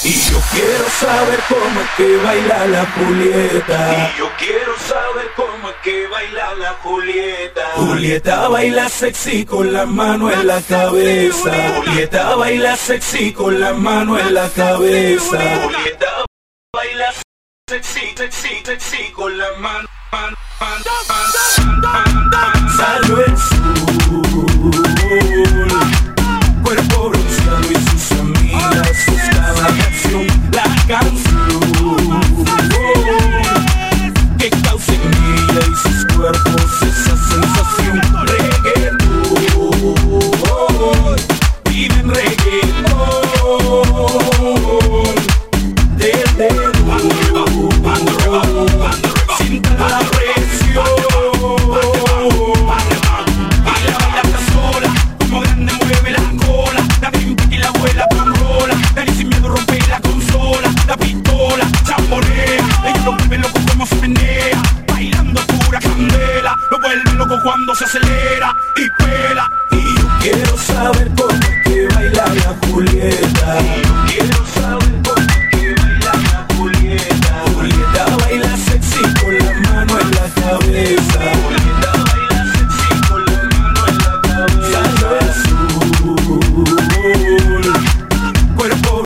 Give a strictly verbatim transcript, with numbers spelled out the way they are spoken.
Y yo quiero saber cómo es que baila la Julieta. Y yo quiero saber cómo es que baila la Julieta. Julieta baila sexy con la mano en la cabeza. Julieta baila sexy con la mano en la cabeza. Julieta baila sexy, sexy, sexy con la mano, mano, mano, mano, mano. Salió el sol, cuerpo bronceado y sus amigas, cada canción, la canción que causa en ella y sus cuerpos esa sensación. Reggaetón, viven reggaetón, desde sienta la presión. Cuando se acelera y pela. Y yo quiero saber cómo es que baila la Julieta. Y yo quiero